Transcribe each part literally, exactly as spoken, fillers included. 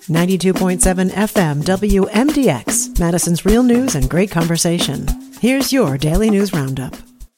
ninety-two point seven F M W M D X, Madison's real news and great conversation. Here's your Daily News Roundup.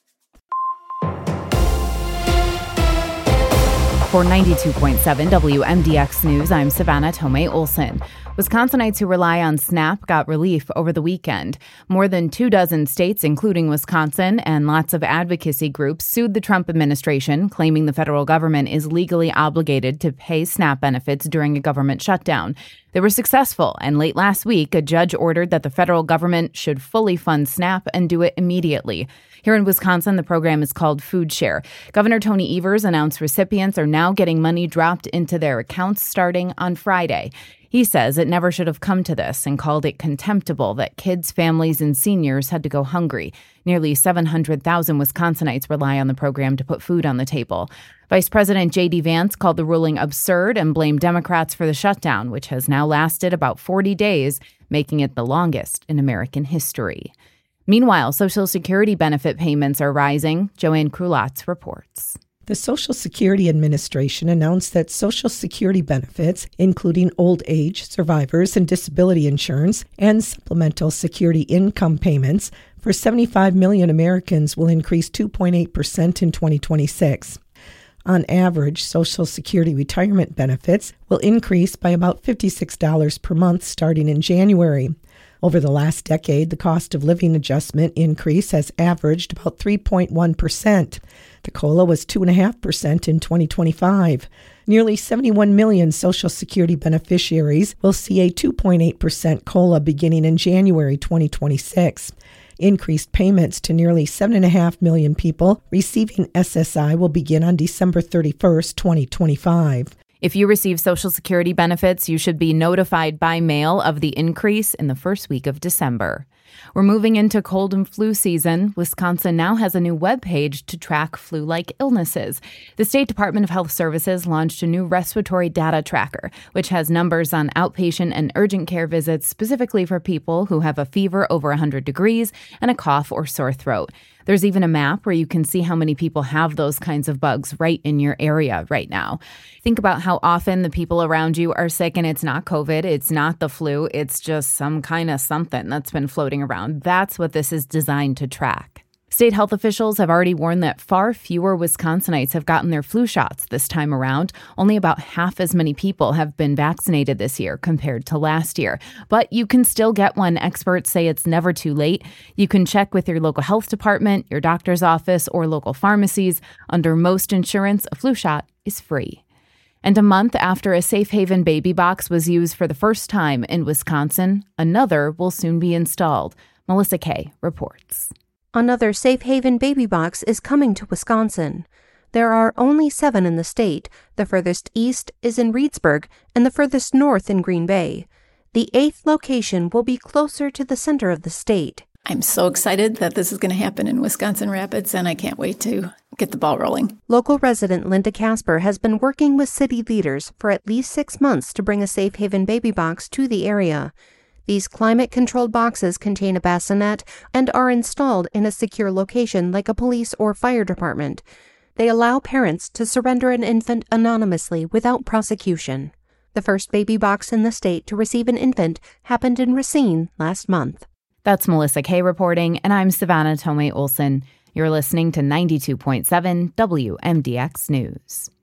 For ninety-two point seven W M D X News, I'm Savannah Tomei Olson. Wisconsinites who rely on SNAP got relief over the weekend. More than two dozen states, including Wisconsin, and lots of advocacy groups sued the Trump administration, claiming the federal government is legally obligated to pay SNAP benefits during a government shutdown. They were successful, and late last week, a judge ordered that the federal government should fully fund SNAP and do it immediately. Here in Wisconsin, the program is called Food Share. Governor Tony Evers announced recipients are now getting money dropped into their accounts starting on Friday. He says it never should have come to this and called it contemptible that kids, families, and seniors had to go hungry. Nearly seven hundred thousand Wisconsinites rely on the program to put food on the table. Vice President J D Vance called the ruling absurd and blamed Democrats for the shutdown, which has now lasted about forty days, making it the longest in American history. Meanwhile, Social Security benefit payments are rising. Joanne Krulatz reports. The Social Security Administration announced that Social Security benefits, including old age, survivors, and disability insurance, and supplemental security income payments for seventy-five million Americans will increase two point eight percent in twenty twenty-six. On average, Social Security retirement benefits will increase by about fifty-six dollars per month starting in January. Over the last decade, the cost of living adjustment increase has averaged about three point one percent. The COLA was two point five percent in twenty twenty-five. Nearly seventy-one million Social Security beneficiaries will see a two point eight percent COLA beginning in January twenty twenty-six. Increased payments to nearly seven point five million people receiving S S I will begin on December thirty-first, twenty twenty-five. If you receive Social Security benefits, you should be notified by mail of the increase in the first week of December. We're moving into cold and flu season. Wisconsin now has a new webpage to track flu-like illnesses. The State Department of Health Services launched a new respiratory data tracker, which has numbers on outpatient and urgent care visits specifically for people who have a fever over one hundred degrees and a cough or sore throat. There's even a map where you can see how many people have those kinds of bugs right in your area right now. Think about how often the people around you are sick, and it's not COVID, it's not the flu, it's just some kind of something that's been floating around. That's what this is designed to track. State health officials have already warned that far fewer Wisconsinites have gotten their flu shots this time around. Only about half as many people have been vaccinated this year compared to last year. But you can still get one. Experts say it's never too late. You can check with your local health department, your doctor's office, or local pharmacies. Under most insurance, a flu shot is free. And a month after a Safe Haven baby box was used for the first time in Wisconsin, another will soon be installed. Melissa Kay reports. Another Safe Haven baby box is coming to Wisconsin. There are only seven in the state. The furthest east is in Reedsburg and the furthest north in Green Bay. The eighth location will be closer to the center of the state. I'm so excited that this is going to happen in Wisconsin Rapids, and I can't wait to get the ball rolling. Local resident Linda Casper has been working with city leaders for at least six months to bring a Safe Haven baby box to the area. These climate-controlled boxes contain a bassinet and are installed in a secure location like a police or fire department. They allow parents to surrender an infant anonymously without prosecution. The first baby box in the state to receive an infant happened in Racine last month. That's Melissa Kay reporting, and I'm Savannah Tomei Olson. You're listening to ninety-two point seven W M D X News.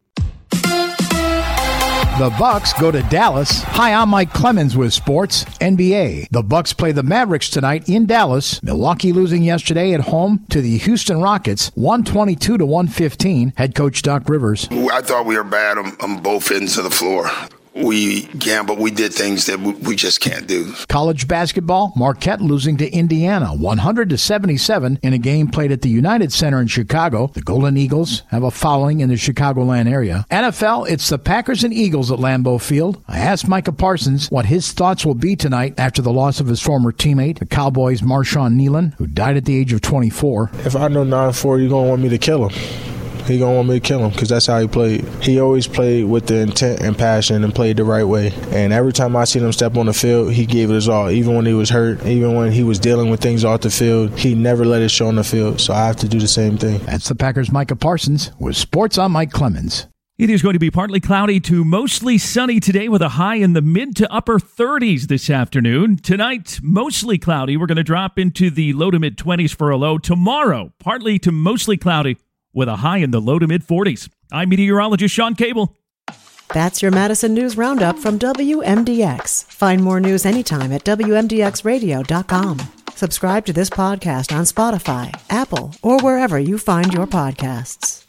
The Bucks go to Dallas. Hi, I'm Mike Clemens with Sports N B A. The Bucks play the Mavericks tonight in Dallas. Milwaukee losing yesterday at home to the Houston Rockets, one twenty-two to one fifteen. Head coach Doc Rivers. I thought we were bad on, on both ends of the floor. We gambled. We did things that we just can't do. College basketball, Marquette losing to Indiana, one hundred to seventy-seven in a game played at the United Center in Chicago. The Golden Eagles have a following in the Chicagoland area. N F L, it's the Packers and Eagles at Lambeau Field. I asked Micah Parsons what his thoughts will be tonight after the loss of his former teammate, the Cowboys' Marshawn Nealon, who died at the age of twenty-four. If I know nine four, you're going to want me to kill him. He going to want me to kill him because that's how he played. He always played with the intent and passion and played the right way. And every time I seen him step on the field, he gave it his all. Even when he was hurt, even when he was dealing with things off the field, he never let it show on the field. So I have to do the same thing. That's the Packers' Micah Parsons with Sports. I'm Mike Clemens. It is going to be partly cloudy to mostly sunny today with a high in the mid to upper thirties this afternoon. Tonight, mostly cloudy. We're going to drop into the low to mid twenties for a low. Tomorrow, partly to mostly cloudy with a high in the low to mid forties. I'm meteorologist Sean Cable. That's your Madison News Roundup from W M D X. Find more news anytime at W M D X radio dot com. Subscribe to this podcast on Spotify, Apple, or wherever you find your podcasts.